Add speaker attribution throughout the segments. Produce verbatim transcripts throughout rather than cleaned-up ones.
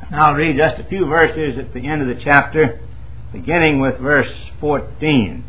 Speaker 1: I'll read just a few verses at the end of the chapter, beginning with verse fourteen.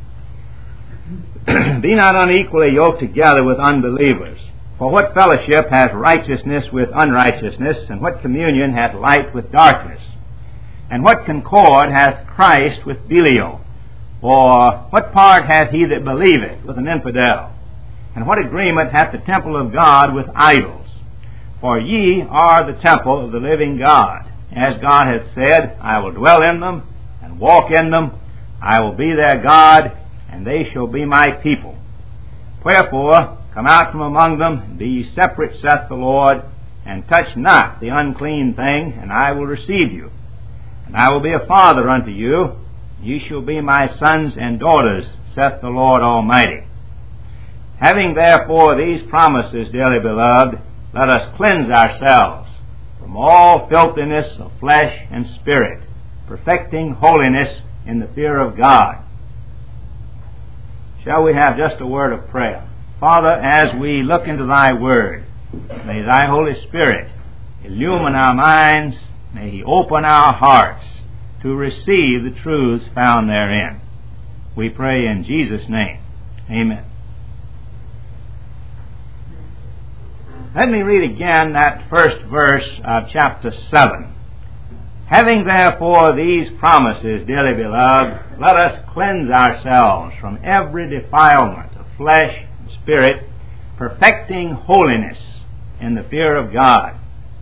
Speaker 1: Be not unequally yoked together with unbelievers. For what fellowship hath righteousness with unrighteousness, and what communion hath light with darkness? And what concord hath Christ with Belial? Or what part hath he that believeth with an infidel? And what agreement hath the temple of God with idols? For ye are the temple of the living God. As God hath said, I will dwell in them, and walk in them. I will be their God, and they shall be my people. Wherefore, come out from among them, and be ye separate, saith the Lord, and touch not the unclean thing, and I will receive you. And I will be a father unto you, ye shall be my sons and daughters, saith the Lord Almighty. Having therefore these promises, dearly beloved, let us cleanse ourselves from all filthiness of flesh and spirit, perfecting holiness in the fear of God. Shall we have just a word of prayer? Father, as we look into thy word, may thy Holy Spirit illumine our minds, may he open our hearts to receive the truths found therein. We pray in Jesus' name. Amen. Let me read again that first verse of chapter seven. Having therefore these promises, dearly beloved, let us cleanse ourselves from every defilement of flesh and spirit, perfecting holiness in the fear of God.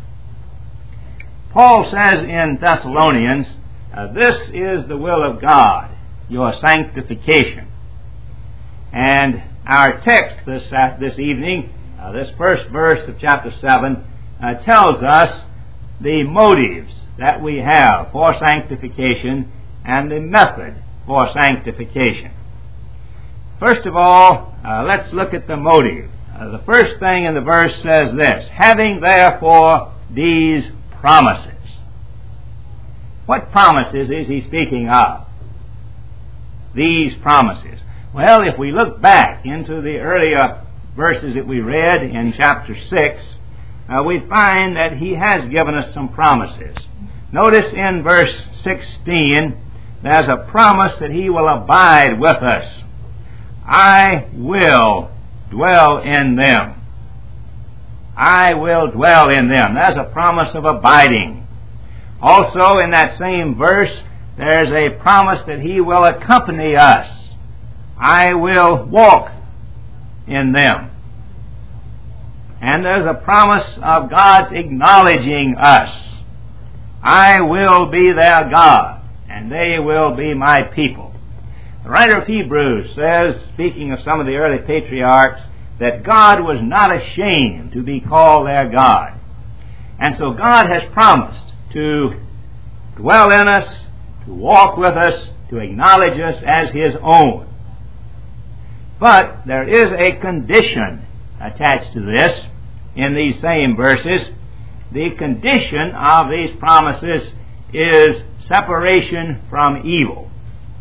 Speaker 1: Paul says in Thessalonians, uh, this is the will of God, your sanctification. And our text this, uh, this evening, Uh, this first verse of chapter seven uh, tells us the motives that we have for sanctification and the method for sanctification. First of all, uh, let's look at the motive. Uh, the first thing in the verse says this, having therefore these promises. What promises is he speaking of? These promises. Well, if we look back into the earlier verses that we read in chapter six, uh, we find that he has given us some promises. Notice in verse sixteen, there's a promise that he will abide with us. I will dwell in them. I will dwell in them. There's a promise of abiding. Also in that same verse, there's a promise that he will accompany us. I will walk in them. And there's a promise of God's acknowledging us. I will be their God, and they will be my people. The writer of Hebrews says, speaking of some of the early patriarchs, that God was not ashamed to be called their God. And so God has promised to dwell in us, to walk with us, to acknowledge us as his own. But there is a condition attached to this in these same verses. The condition of these promises is separation from evil.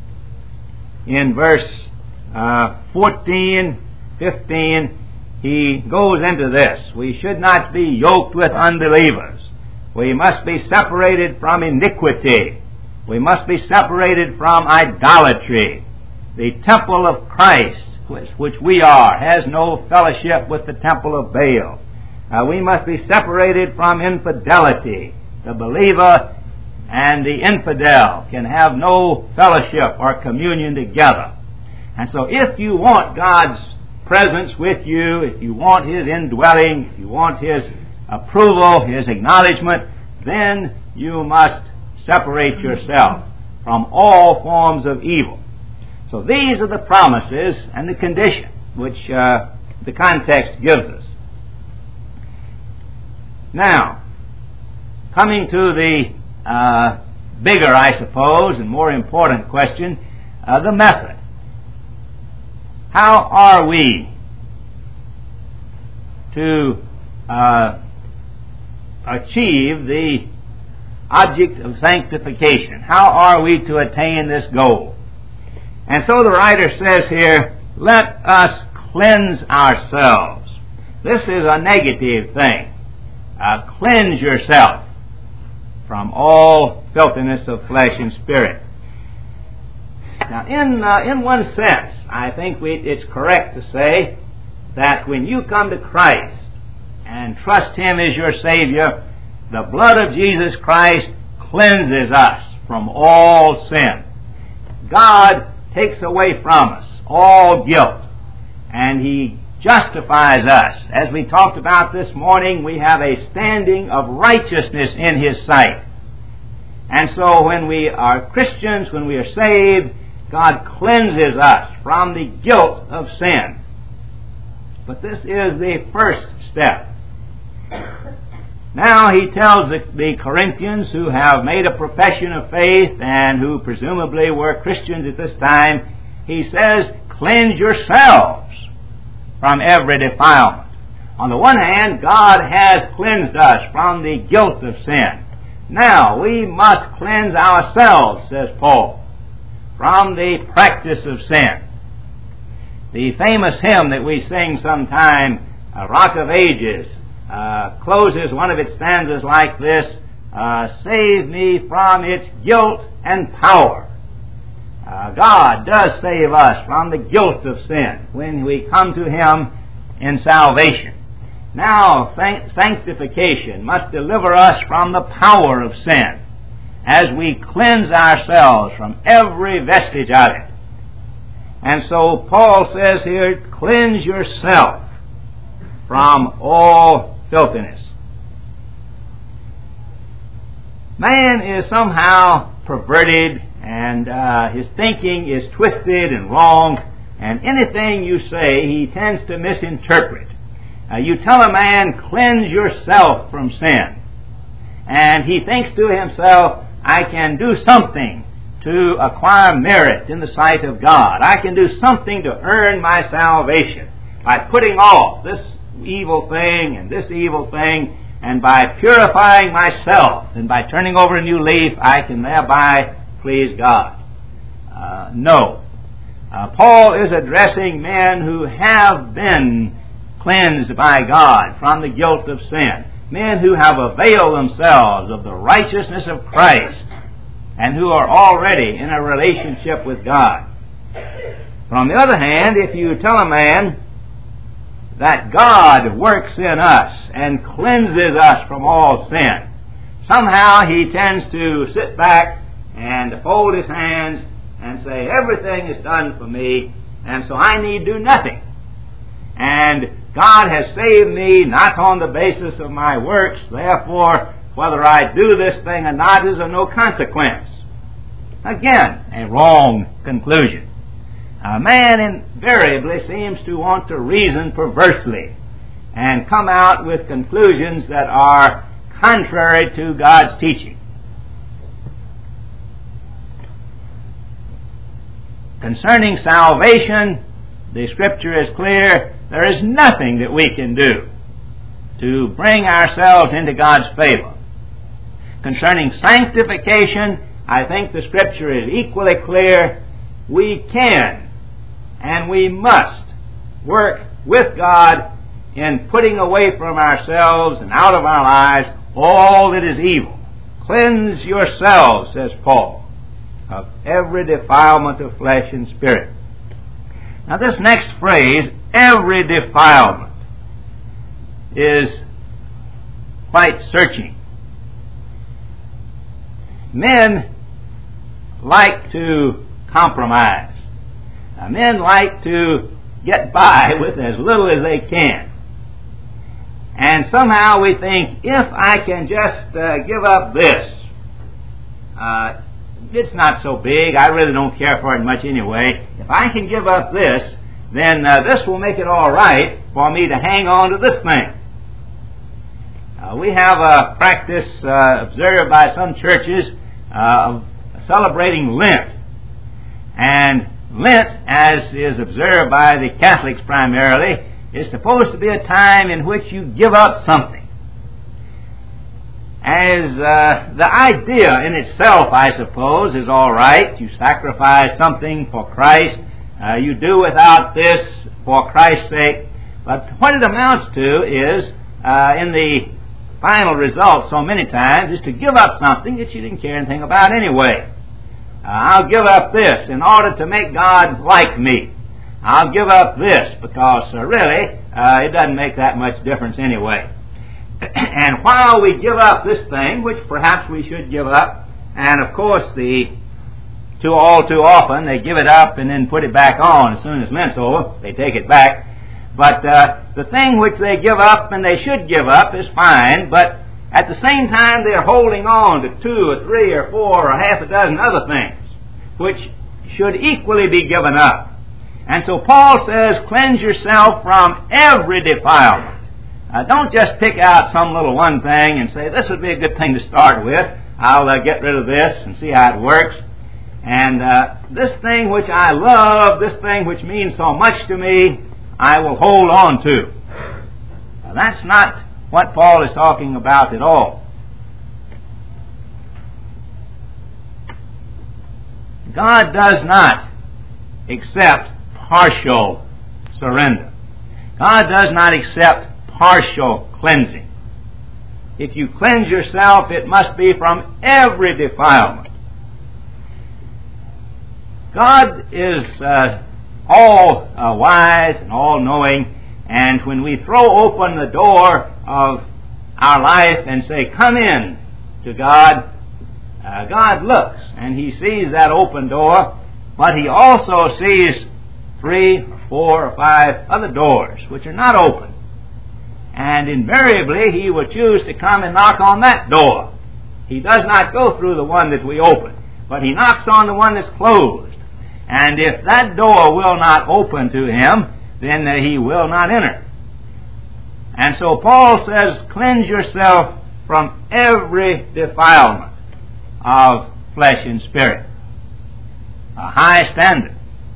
Speaker 1: In verse uh, fourteen, fifteen, he goes into this. We should not be yoked with unbelievers. We must be separated from iniquity. We must be separated from idolatry. The temple of Christ, which, which we are, has no fellowship with the temple of Baal. Uh, we must be separated from infidelity. The believer and the infidel can have no fellowship or communion together. And so if you want God's presence with you, if you want his indwelling, if you want his approval, his acknowledgement, then you must separate yourself from all forms of evil. So these are the promises and the condition which uh, the context gives us. Now, coming to the uh, bigger, I suppose, and more important question, uh, the method. How are we to uh, achieve the object of sanctification? How are we to attain this goal? And so the writer says here, let us cleanse ourselves. This is a negative thing. Uh, cleanse yourself. from all filthiness of flesh and spirit. Now, in uh, in one sense, I think we, it's correct to say that when you come to Christ and trust Him as your Savior, the blood of Jesus Christ cleanses us from all sin. God takes away from us all guilt, and He justifies us. As we talked about this morning, we have a standing of righteousness in His sight. And so when we are Christians, when we are saved, God cleanses us from the guilt of sin. But this is the first step. Now he tells the, the Corinthians who have made a profession of faith and who presumably were Christians at this time, he says, cleanse yourselves from every defilement. On the one hand, God has cleansed us from the guilt of sin. Now we must cleanse ourselves, says Paul, from the practice of sin. The famous hymn that we sing sometime, uh, Rock of Ages, uh, closes one of its stanzas like this, uh, save me from its guilt and power. Uh, God does save us from the guilt of sin when we come to Him in salvation. Now, sanctification must deliver us from the power of sin as we cleanse ourselves from every vestige of it. And so Paul says here, cleanse yourself from all filthiness. Man is somehow perverted, and uh, his thinking is twisted and wrong, and anything you say he tends to misinterpret. Uh, you tell a man, cleanse yourself from sin, and he thinks to himself, I can do something to acquire merit in the sight of God. I can do something to earn my salvation by putting off this evil thing and this evil thing, and by purifying myself and by turning over a new leaf, I can thereby please God. Uh, no. Uh, Paul is addressing men who have been cleansed by God from the guilt of sin. Men who have availed themselves of the righteousness of Christ and who are already in a relationship with God. But on the other hand, if you tell a man that God works in us and cleanses us from all sin, somehow he tends to sit back and fold his hands and say, everything is done for me, and so I need do nothing. And God has saved me not on the basis of my works, therefore whether I do this thing or not is of no consequence. Again, a wrong conclusion. A man invariably seems to want to reason perversely and come out with conclusions that are contrary to God's teaching. Concerning salvation, the Scripture is clear. There is nothing that we can do to bring ourselves into God's favor. Concerning sanctification, I think the Scripture is equally clear. We can and we must work with God in putting away from ourselves and out of our lives all that is evil. Cleanse yourselves, says Paul, of every defilement of flesh and spirit. Now this next phrase, every defilement, is quite searching. Men like to compromise. Now, men like to get by with as little as they can. And somehow we think, if I can just uh, give up this, uh, it's not so big, I really don't care for it much anyway. If I can give up this, then uh, this will make it all right for me to hang on to this thing. Uh, we have a practice uh, observed by some churches uh, of celebrating Lent. And Lent, as is observed by the Catholics primarily, is supposed to be a time in which you give up something. As uh, the idea in itself, I suppose, is all right. You sacrifice something for Christ. Uh, you do without this for Christ's sake. But what it amounts to is, uh, in the final result so many times is to give up something that you didn't care anything about anyway. Uh, I'll give up this in order to make God like me. I'll give up this because uh, really uh, it doesn't make that much difference anyway. And while we give up this thing, which perhaps we should give up, and of course the too all too often they give it up and then put it back on as soon as Lent's over, they take it back. But uh, the thing which they give up and they should give up is fine, but at the same time they're holding on to two or three or four or half a dozen other things which should equally be given up. And so Paul says, cleanse yourself from every defilement. Uh, don't just pick out some little one thing and say, this would be a good thing to start with. I'll uh, get rid of this and see how it works. And uh, this thing which I love, this thing which means so much to me, I will hold on to. Now, that's not what Paul is talking about at all. God does not accept partial surrender. God does not accept partial cleansing. If you cleanse yourself, it must be from every defilement. God is uh, all uh, wise and all-knowing, and when we throw open the door of our life and say, come in to God, uh, God looks and He sees that open door, but He also sees three or four or five other doors which are not open. And invariably He will choose to come and knock on that door. He does not go through the one that we open, but He knocks on the one that's closed. And if that door will not open to Him, then uh, He will not enter. And so Paul says, cleanse yourself from every defilement of flesh and spirit. A high standard.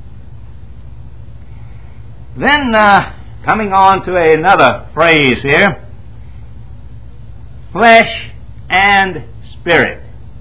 Speaker 1: Then, uh, coming on to another phrase here, flesh and spirit.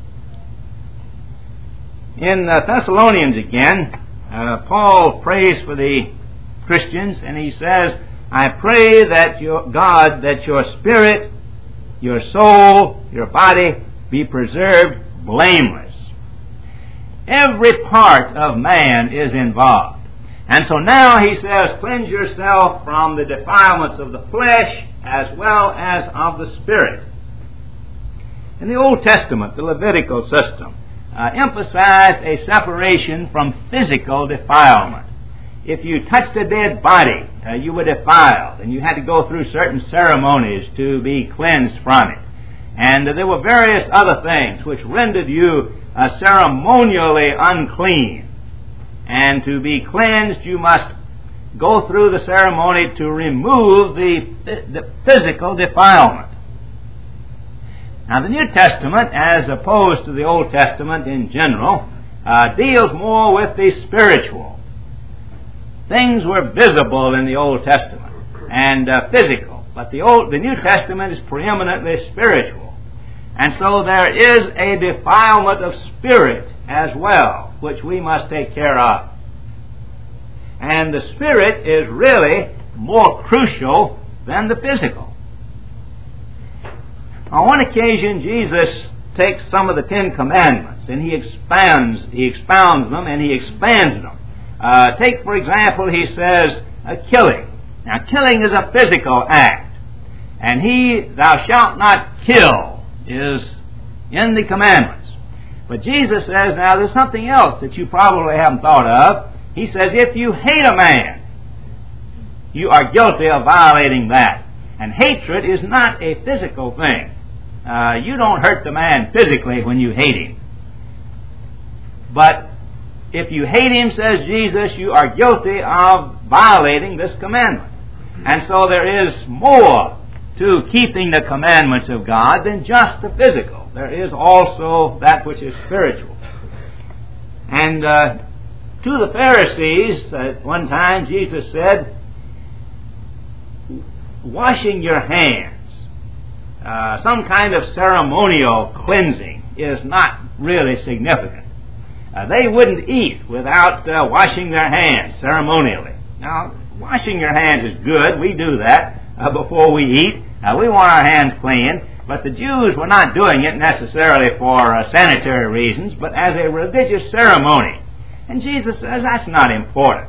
Speaker 1: In uh, Thessalonians again, uh, Paul prays for the Christians, and he says, I pray that your God, that your spirit, your soul, your body be preserved blameless. Every part of man is involved. And so now he says, cleanse yourself from the defilements of the flesh as well as of the spirit. In the Old Testament, the Levitical system uh, emphasized a separation from physical defilement. If you touched a dead body, uh, you were defiled, and you had to go through certain ceremonies to be cleansed from it. And uh, there were various other things which rendered you uh, ceremonially unclean. And to be cleansed, you must go through the ceremony to remove the, the physical defilement. Now, the New Testament, as opposed to the Old Testament in general, uh, deals more with the spiritual. Things were visible in the Old Testament and uh, physical, but the Old, the New Testament is preeminently spiritual. And so there is a defilement of spirit as well, which we must take care of. And the spirit is really more crucial than the physical. On one occasion, Jesus takes some of the Ten Commandments and he expands, he expounds them and he expands them. Uh, take, for example, he says, uh, killing. Now, killing is a physical act. And he, thou shalt not kill, is in the commandments. But Jesus says, now there's something else that you probably haven't thought of. He says, if you hate a man, you are guilty of violating that. And hatred is not a physical thing. Uh, you don't hurt the man physically when you hate him. But if you hate him, says Jesus, you are guilty of violating this commandment. And so there is more to keeping the commandments of God than just the physical. There is also that which is spiritual. And uh, to the Pharisees, at one time, Jesus said, washing your hands, uh, some kind of ceremonial cleansing, is not really significant. Uh, they wouldn't eat without uh, washing their hands ceremonially. Now, washing your hands is good. We do that uh, before we eat. Uh, we want our hands clean. But the Jews were not doing it necessarily for uh, sanitary reasons, but as a religious ceremony. And Jesus says that's not important.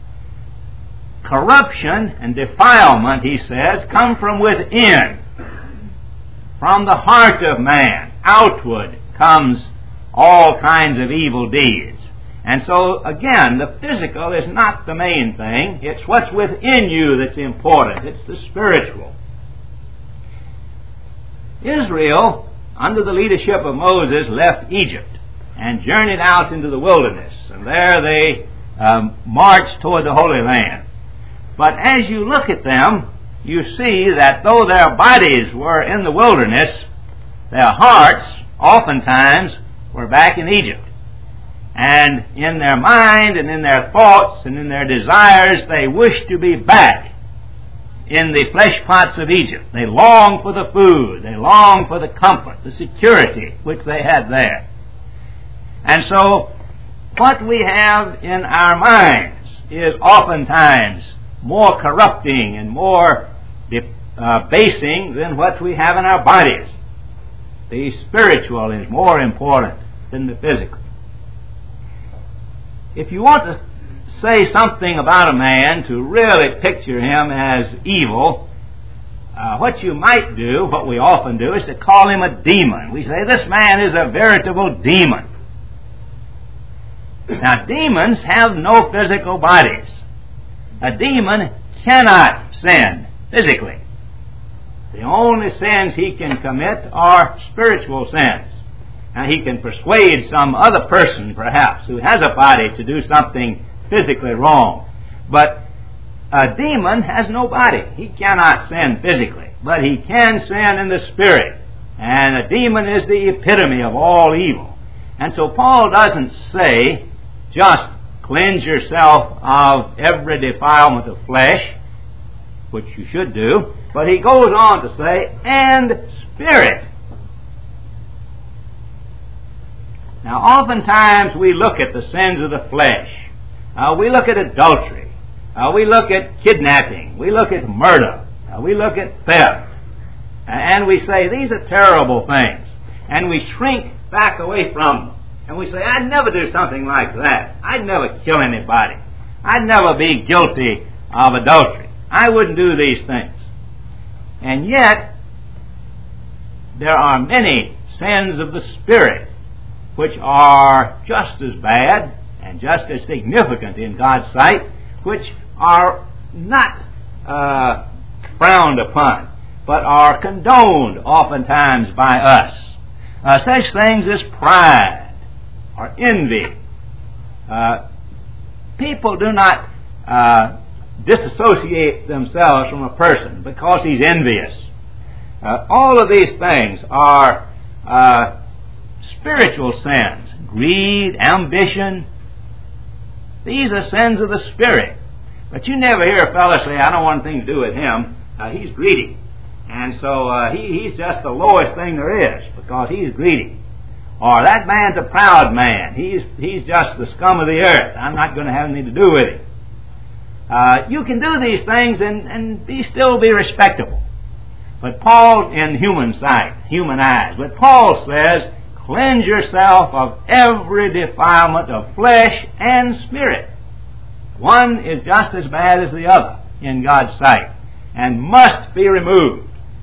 Speaker 1: Corruption and defilement, he says, come from within, from the heart of man. Outward comes all kinds of evil deeds. And so, again, the physical is not the main thing. It's what's within you that's important. It's the spiritual. Israel, under the leadership of Moses, left Egypt and journeyed out into the wilderness. And there they um, marched toward the Holy Land. But as you look at them, you see that though their bodies were in the wilderness, their hearts oftentimes were back in Egypt. And in their mind and in their thoughts and in their desires, they wished to be back in the flesh pots of Egypt. They longed for the food. They longed for the comfort, the security which they had there. And so what we have in our minds is oftentimes more corrupting and more debasing than what we have in our bodies. The spiritual is more important than the physical. If you want to say something about a man to really picture him as evil, uh, what you might do, what we often do, is to call him a demon. We say, this man is a veritable demon. Now, demons have no physical bodies. A demon cannot sin physically. The only sins he can commit are spiritual sins. Now, he can persuade some other person, perhaps, who has a body to do something physically wrong. But a demon has no body. He cannot sin physically, but he can sin in the spirit. And a demon is the epitome of all evil. And so Paul doesn't say, just cleanse yourself of every defilement of flesh, which you should do, but he goes on to say, and spirit. Now, oftentimes we look at the sins of the flesh. Uh, we look at adultery. Uh, we look at kidnapping. We look at murder. Uh, we look at theft. Uh, and we say, these are terrible things. And we shrink back away from them. And we say, I'd never do something like that. I'd never kill anybody. I'd never be guilty of adultery. I wouldn't do these things. And yet, there are many sins of the Spirit which are just as bad and just as significant in God's sight, which are not uh, frowned upon, but are condoned oftentimes by us. Uh, such things as pride or envy. Uh, people do not uh, disassociate themselves from a person because he's envious. Uh, all of these things are uh, spiritual sins. Greed, ambition. These are sins of the Spirit. But you never hear a fellow say, I don't want anything to do with him. Uh, he's greedy. And so uh, he, he's just the lowest thing there is because he's greedy. Or that man's a proud man. He's, he's just the scum of the earth. I'm not going to have anything to do with him. Uh, you can do these things and, and be still be respectable. But Paul, in human sight, human eyes, but Paul says, cleanse yourself of every defilement of flesh and spirit. One is just as bad as the other in God's sight and must be removed.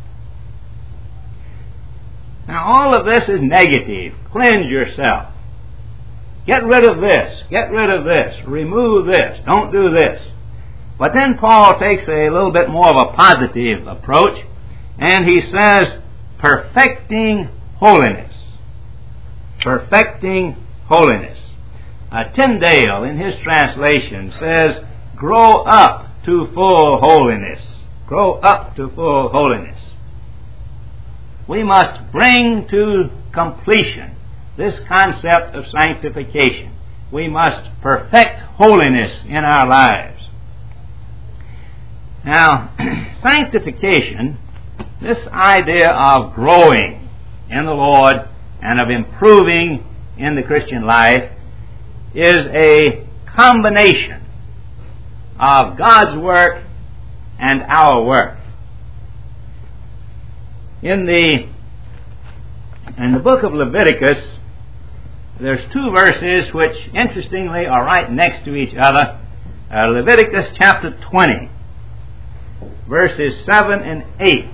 Speaker 1: Now, all of this is negative. Cleanse yourself. Get rid of this. Get rid of this. Remove this. Don't do this. But then Paul takes a little bit more of a positive approach, and he says, perfecting holiness. Perfecting holiness. Uh, Tyndale, in his translation, says, grow up to full holiness. Grow up to full holiness. We must bring to completion this concept of sanctification. We must perfect holiness in our lives. Now, sanctification, this idea of growing in the Lord and of improving in the Christian life, is a combination of God's work and our work. In the In the book of Leviticus, there's two verses which, interestingly, are right next to each other. Uh, Leviticus chapter twenty, verses seven and eight.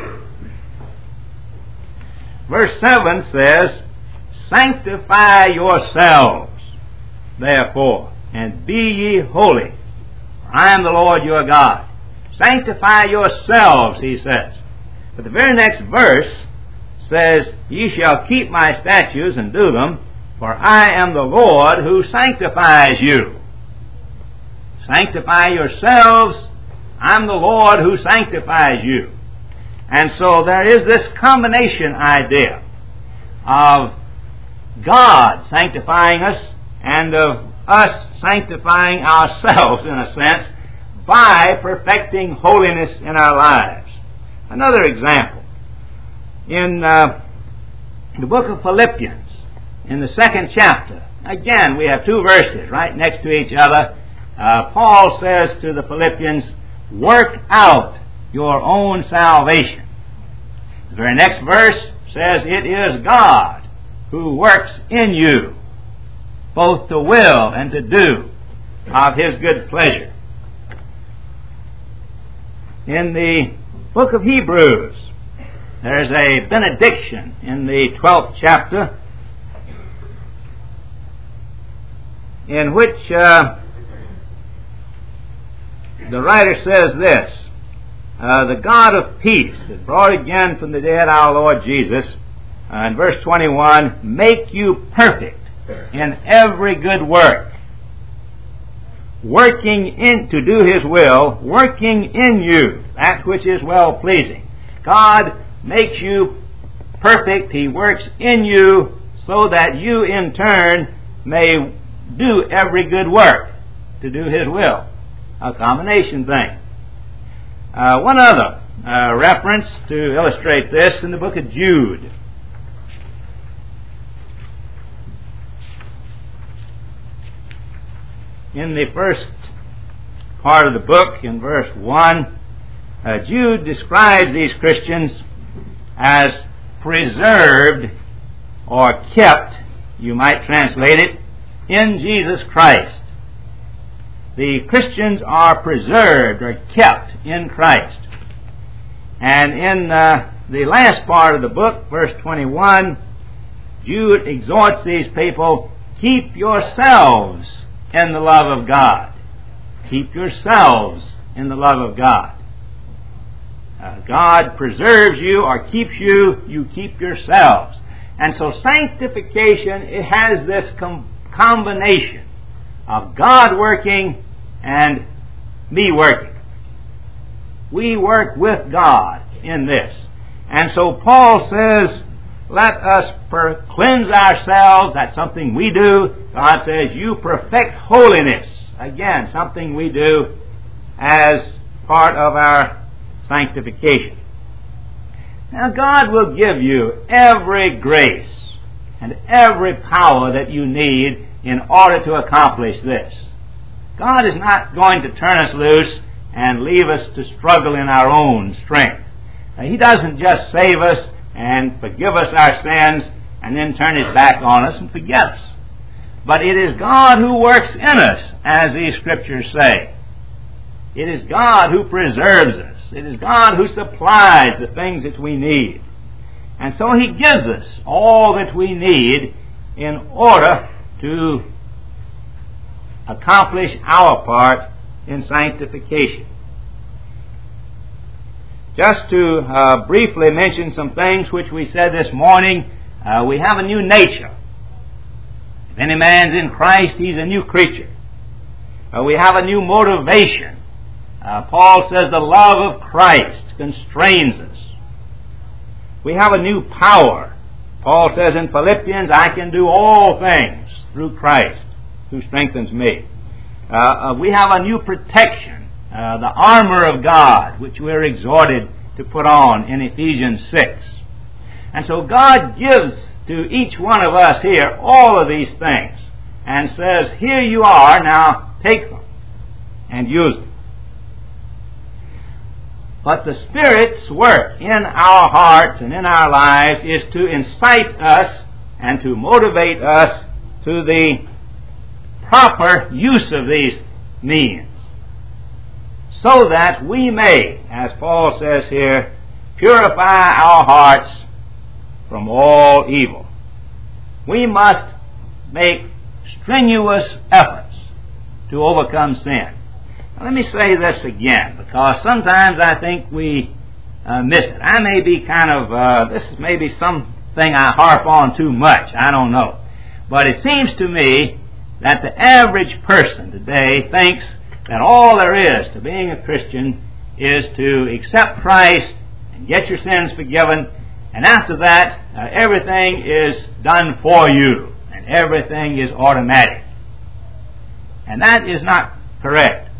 Speaker 1: Verse seven says, "Sanctify yourselves, therefore, and be ye holy, for I am the Lord your God." Sanctify yourselves, he says. But the very next verse says, "Ye shall keep my statutes and do them, for I am the Lord who sanctifies you." Sanctify yourselves, I'm the Lord who sanctifies you. And so there is this combination idea of God sanctifying us and of us sanctifying ourselves, in a sense, by perfecting holiness in our lives. Another example. In uh, the book of Philippians, in the second chapter, again, we have two verses right next to each other. Uh, Paul says to the Philippians, "Work out your own salvation." The very next verse says, "It is God who works in you, both to will and to do of His good pleasure." In the book of Hebrews, there's a benediction in the twelfth chapter in which uh, the writer says this, uh, "The God of peace that brought again from the dead our Lord Jesus," uh, in verse twenty-one, "make you perfect in every good work, working in to do His will, working in you that which is well-pleasing." God makes you perfect. He works in you so that you in turn may do every good work to do His will. A combination thing. Uh, one other uh, reference to illustrate this in the book of Jude. In the first part of the book, in verse one, uh, Jude describes these Christians as preserved or kept, you might translate it, in Jesus Christ. The Christians are preserved or kept in Christ. And in uh, the last part of the book, verse twenty-one, Jude exhorts these people, "Keep yourselves in the love of God." Keep yourselves in the love of God. Uh, God preserves you or keeps you, you keep yourselves. And so sanctification, it has this com- combination of God working and me working. We work with God in this. And so Paul says, let us per- cleanse ourselves. That's something we do. God says, you perfect holiness. Again, something we do as part of our sanctification. Now, God will give you every grace and every power that you need in order to accomplish this. God is not going to turn us loose and leave us to struggle in our own strength. Now, He doesn't just save us and forgive us our sins and then turn His back on us and forget us. But it is God who works in us, as these Scriptures say. It is God who preserves us. It is God who supplies the things that we need. And so He gives us all that we need in order to accomplish our part in sanctification. Just to uh, briefly mention some things which we said this morning, uh, we have a new nature. If any man's in Christ, he's a new creature. Uh, we have a new motivation. Uh, Paul says the love of Christ constrains us. We have a new power. Paul says in Philippians, I can do all things through Christ who strengthens me. Uh, uh, we have a new protection, uh, the armor of God, which we're exhorted to put on in Ephesians six. And so God gives to each one of us here all of these things and says, here you are, now take them and use them. But the Spirit's work in our hearts and in our lives is to incite us and to motivate us to the proper use of these means, so that we may, as Paul says here, purify our hearts from all evil. We must make strenuous efforts to overcome sin. Now, let me say this again, because sometimes I think we uh, miss it. I may be kind of, uh, this is maybe something I harp on too much, I don't know. But it seems to me that the average person today thinks that all there is to being a Christian is to accept Christ and get your sins forgiven, and after that, uh, everything is done for you, and everything is automatic. And that is not correct.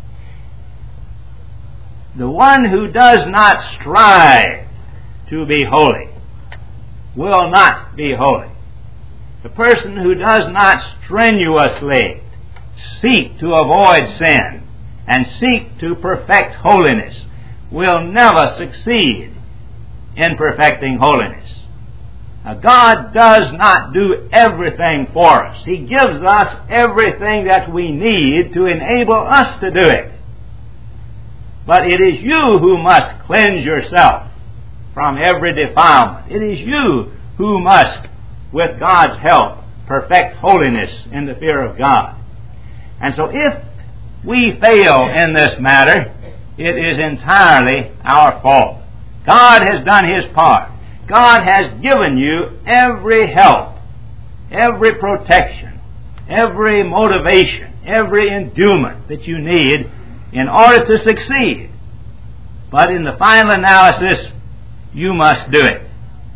Speaker 1: The one who does not strive to be holy will not be holy. The person who does not strenuously seek to avoid sin and seek to perfect holiness will never succeed in perfecting holiness. Now, God does not do everything for us. He gives us everything that we need to enable us to do it. But it is you who must cleanse yourself from every defilement. It is you who must, with God's help, perfect holiness in the fear of God. And so if we fail in this matter, it is entirely our fault. God has done His part. God has given you every help, every protection, every motivation, every endowment that you need in order to succeed. But in the final analysis, you must do it.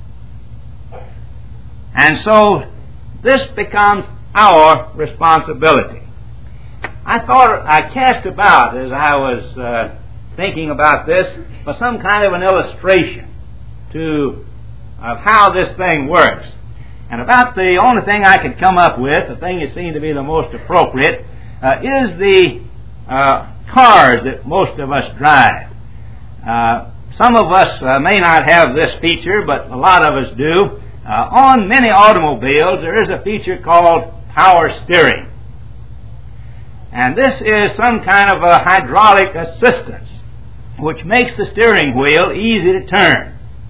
Speaker 1: And so this becomes our responsibility. I thought, I cast about as I was uh, thinking about this for some kind of an illustration to of how this thing works. And about the only thing I could come up with, the thing that seemed to be the most appropriate, uh, is the uh, cars that most of us drive. Uh, some of us uh, may not have this feature, but a lot of us do. Uh, on many automobiles, there is a feature called power steering. And this is some kind of a hydraulic assistance which makes the steering wheel easy to turn.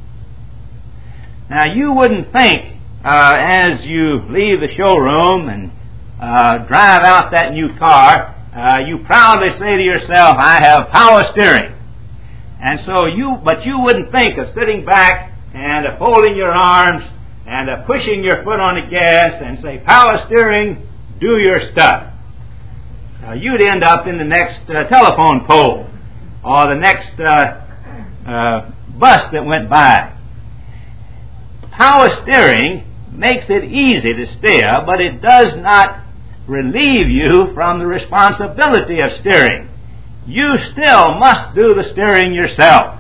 Speaker 1: Now, you wouldn't think uh, as you leave the showroom and uh, drive out that new car, uh, you proudly say to yourself, I have power steering. And so you, but you wouldn't think of sitting back and uh, folding your arms and uh, pushing your foot on the gas and say, power steering, do your stuff. Uh, you'd end up in the next uh, telephone pole or the next uh, uh, bus that went by. Power steering makes it easy to steer, but it does not relieve you from the responsibility of steering. You still must do the steering yourself.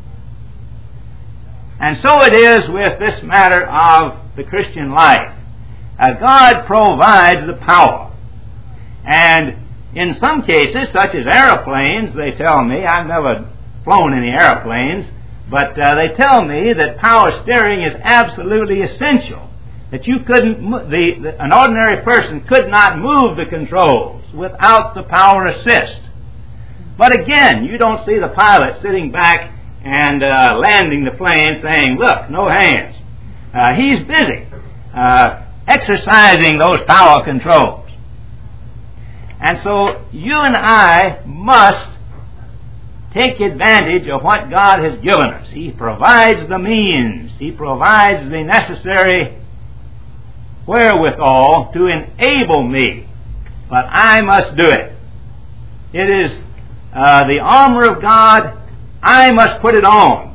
Speaker 1: And so it is with this matter of the Christian life. Uh, God provides the power. And in some cases, such as airplanes, they tell me, I've never flown any airplanes, but uh, they tell me that power steering is absolutely essential. That you couldn't, the, the, an ordinary person could not move the controls without the power assist. But again, you don't see the pilot sitting back and uh, landing the plane saying, look, no hands. Uh, he's busy uh, exercising those power controls. And so you and I must take advantage of what God has given us. He provides the means. He provides the necessary wherewithal to enable me. But I must do it. It is uh, the armor of God. I must put it on.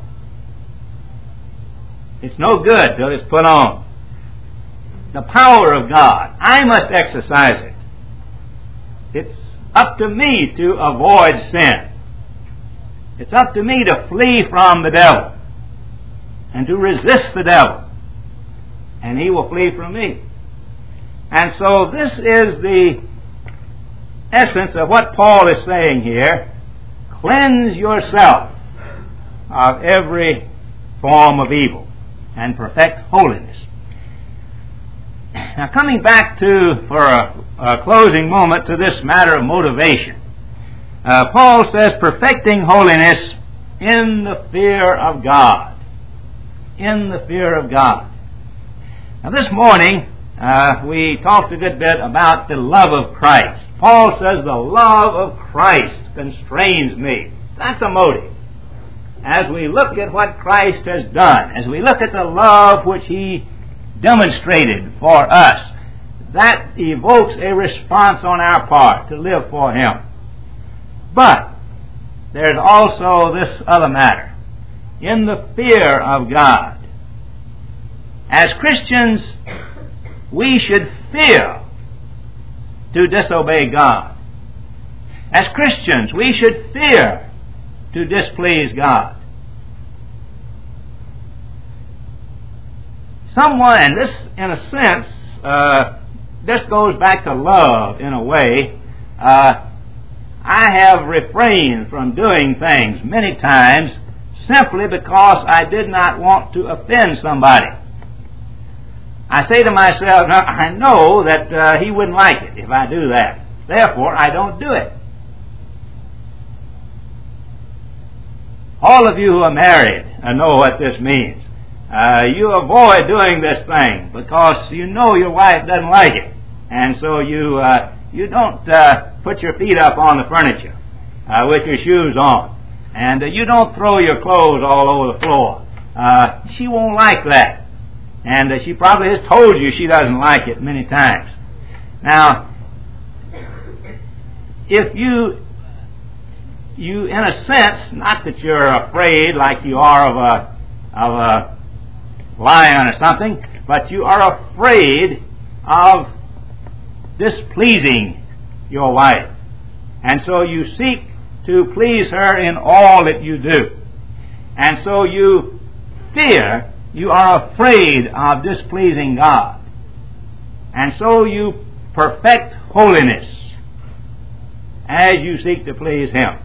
Speaker 1: It's no good till it's put on. The power of God. I must exercise it. It's up to me to avoid sin. It's up to me to flee from the devil and to resist the devil, and he will flee from me. And so this is the essence of what Paul is saying here. Cleanse yourself of every form of evil and perfect holiness. Now, coming back to, for a, a closing moment, to this matter of motivation, uh, Paul says, perfecting holiness in the fear of God. In the fear of God. Now, this morning, uh, we talked a good bit about the love of Christ. Paul says, the love of Christ constrains me. That's a motive. As we look at what Christ has done, as we look at the love which He demonstrated for us, that evokes a response on our part to live for Him. But there's also this other matter. In the fear of God. As Christians, we should fear to disobey God. As Christians, we should fear to displease God. Someone, and this, in a sense, uh, this goes back to love in a way. Uh, I have refrained from doing things many times simply because I did not want to offend somebody. I say to myself, now, I know that uh, he wouldn't like it if I do that. Therefore, I don't do it. All of you who are married uh, know what this means. Uh, you avoid doing this thing because you know your wife doesn't like it. And so you uh, you don't uh, put your feet up on the furniture uh, with your shoes on. And uh, you don't throw your clothes all over the floor. Uh, she won't like that. And uh, she probably has told you she doesn't like it many times. Now, if you, you in a sense, not that you're afraid like you are of a, of a lion or something, but you are afraid of displeasing your wife. And so you seek to please her in all that you do. And so you fear, you are afraid of displeasing God. And so you perfect holiness as you seek to please Him.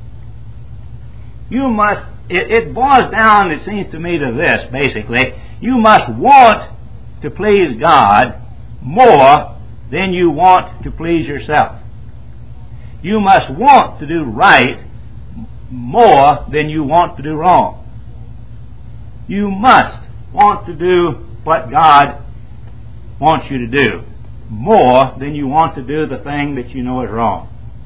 Speaker 1: You must, it, it boils down, it seems to me, to this, basically. You must want to please God more than you want to please yourself. You must want to do right more than you want to do wrong. You must want to do what God wants you to do more than you want to do the thing that you know is wrong.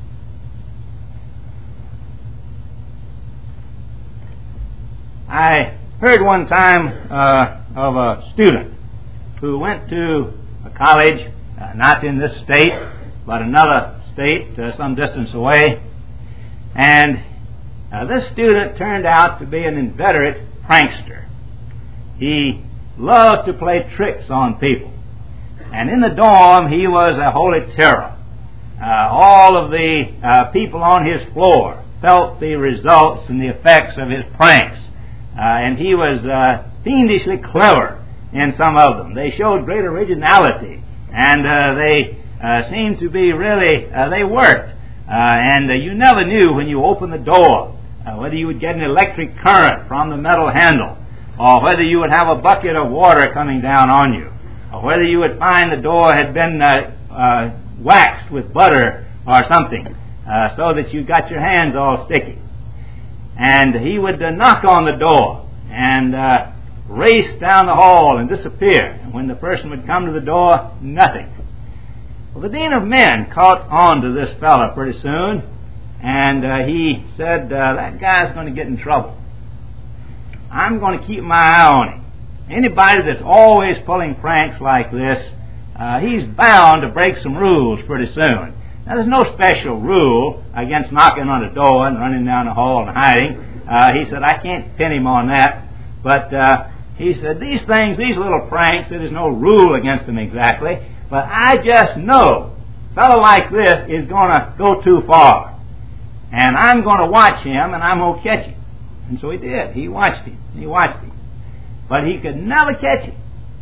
Speaker 1: I heard one time uh, of a student who went to a college, uh, not in this state, but another state, uh, some distance away, and uh, this student turned out to be an inveterate prankster. He loved to play tricks on people, and in the dorm he was a holy terror. Uh, all of the uh, people on his floor felt the results and the effects of his pranks. Uh, and he was uh, fiendishly clever in some of them. They showed great originality, and uh, they uh, seemed to be really, uh, they worked. Uh, and uh, you never knew when you opened the door uh, whether you would get an electric current from the metal handle, or whether you would have a bucket of water coming down on you, or whether you would find the door had been uh, uh, waxed with butter or something, uh, so that you got your hands all sticky. And he would uh, knock on the door and uh, race down the hall and disappear. And when the person would come to the door, nothing. Well, the dean of men caught on to this fellow pretty soon, and uh, he said, uh, that guy's going to get in trouble. I'm going to keep my eye on him. Anybody that's always pulling pranks like this, uh, he's bound to break some rules pretty soon. Now, there's no special rule against knocking on the door and running down the hall and hiding. Uh, he said, I can't pin him on that. But uh, he said, these things, these little pranks, there's no rule against them exactly. But I just know a fellow like this is going to go too far. And I'm going to watch him, and I'm going to catch him. And so he did. He watched him. He watched him. But he could never catch him.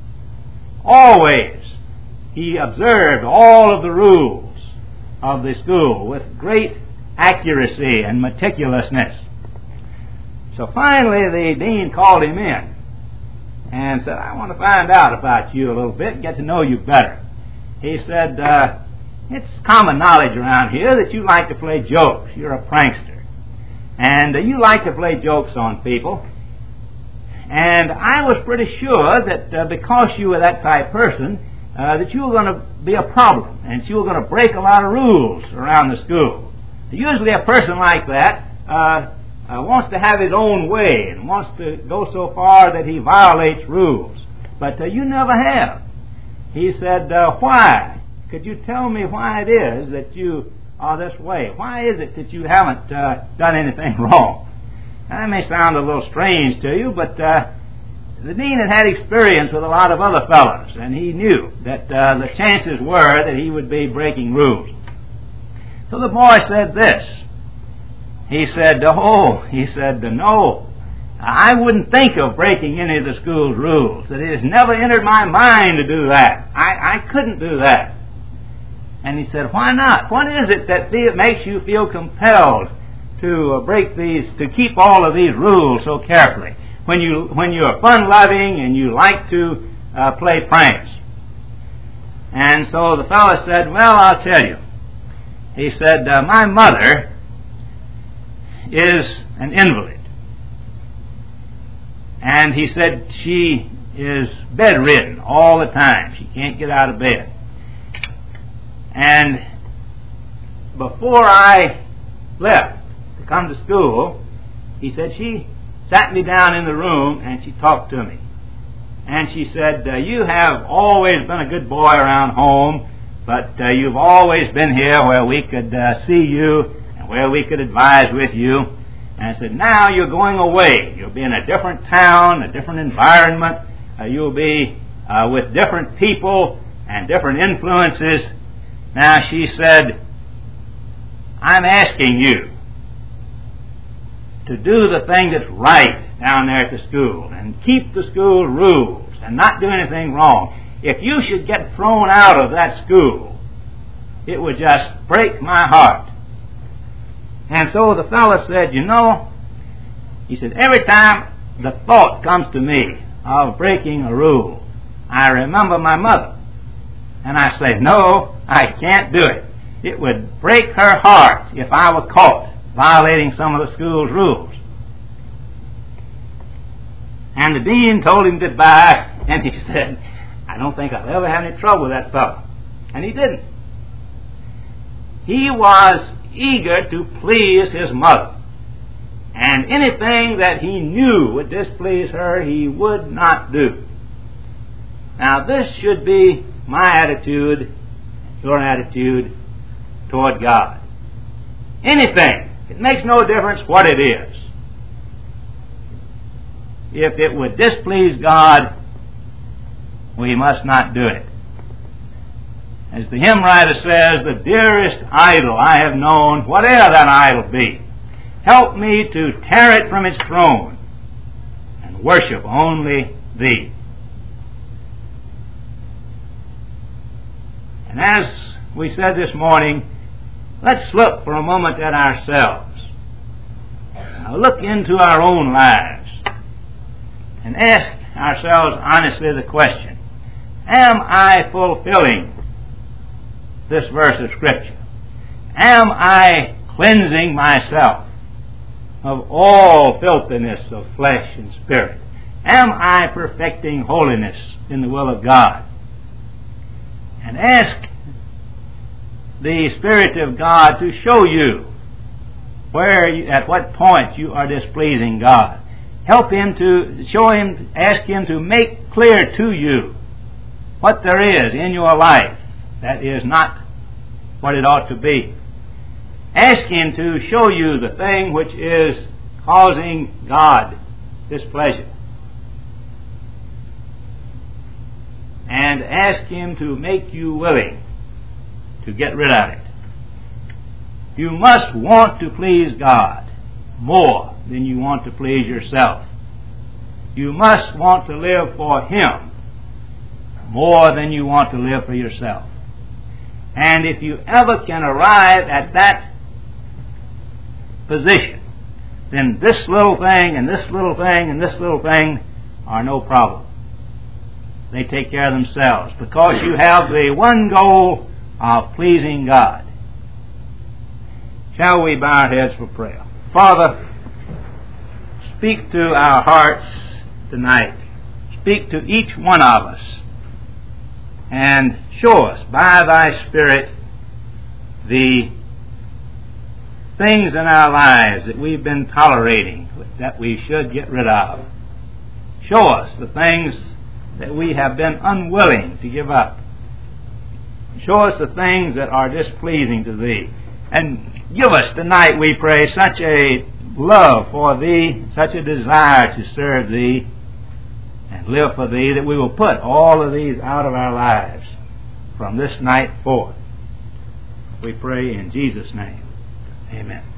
Speaker 1: Always, he observed all of the rules of the school with great accuracy and meticulousness. So finally the dean called him in and said, I want to find out about you a little bit, get to know you better. He said, uh, it's common knowledge around here that you like to play jokes. You're a prankster. And uh, you like to play jokes on people. And I was pretty sure that uh, because you were that type person, uh, that you were going to be a problem, and you were going to break a lot of rules around the school. Usually a person like that uh, uh, wants to have his own way and wants to go so far that he violates rules. But uh, you never have. He said, uh, why? Could you tell me why it is that you are this way? Why is it that you haven't uh, done anything wrong? That may sound a little strange to you, but uh, the dean had had experience with a lot of other fellows, and he knew that uh, the chances were that he would be breaking rules. So the boy said this. He said, oh, he said, no, I wouldn't think of breaking any of the school's rules. That it has never entered my mind to do that. I, I couldn't do that. And he said, why not? What is it that makes you feel compelled to break these, to keep all of these rules so carefully? When you when you are fun-loving and you like to uh, play pranks. And so the fellow said, well, I'll tell you. He said, uh, my mother is an invalid. And he said she is bedridden all the time. She can't get out of bed. And before I left to come to school, he said she sat me down in the room and she talked to me. And she said, uh, you have always been a good boy around home, but uh, you've always been here where we could uh, see you and where we could advise with you. And I said, now you're going away. You'll be in a different town, a different environment. Uh, you'll be uh, with different people and different influences. Now she said, I'm asking you to do the thing that's right down there at the school and keep the school rules and not do anything wrong. If you should get thrown out of that school, it would just break my heart. And so the fellow said, you know, he said, every time the thought comes to me of breaking a rule, I remember my mother. And I say, no, I can't do it. It would break her heart if I were caught violating some of the school's rules. And the dean told him goodbye, and he said, I don't think I'll ever have any trouble with that fellow. And he didn't. He was eager to please his mother. And anything that he knew would displease her, he would not do. Now this should be my attitude, your attitude toward God. Anything. It makes no difference what it is. If it would displease God, we must not do it. As the hymn writer says, the dearest idol I have known, whatever that idol be, help me to tear it from its throne and worship only Thee. And as we said this morning, let's look for a moment at ourselves. Now look into our own lives and ask ourselves honestly the question, am I fulfilling this verse of Scripture? Am I cleansing myself of all filthiness of flesh and spirit? Am I perfecting holiness in the will of God? And ask the Spirit of God to show you where, you, at what point you are displeasing God. Help Him to show Him, ask Him to make clear to you what there is in your life that is not what it ought to be. Ask Him to show you the thing which is causing God displeasure. And ask Him to make you willing to get rid of it. You must want to please God more than you want to please yourself. You must want to live for Him more than you want to live for yourself. And if you ever can arrive at that position, then this little thing and this little thing and this little thing are no problem. They take care of themselves because you have the one goal of pleasing God. Shall we bow our heads for prayer? Father, speak to our hearts tonight. Speak to each one of us and show us by Thy Spirit the things in our lives that we've been tolerating that we should get rid of. Show us the things that we have been unwilling to give up. Show us the things that are displeasing to Thee. And give us tonight, we pray, such a love for Thee, such a desire to serve Thee and live for Thee, that we will put all of these out of our lives from this night forth. We pray in Jesus' name. Amen.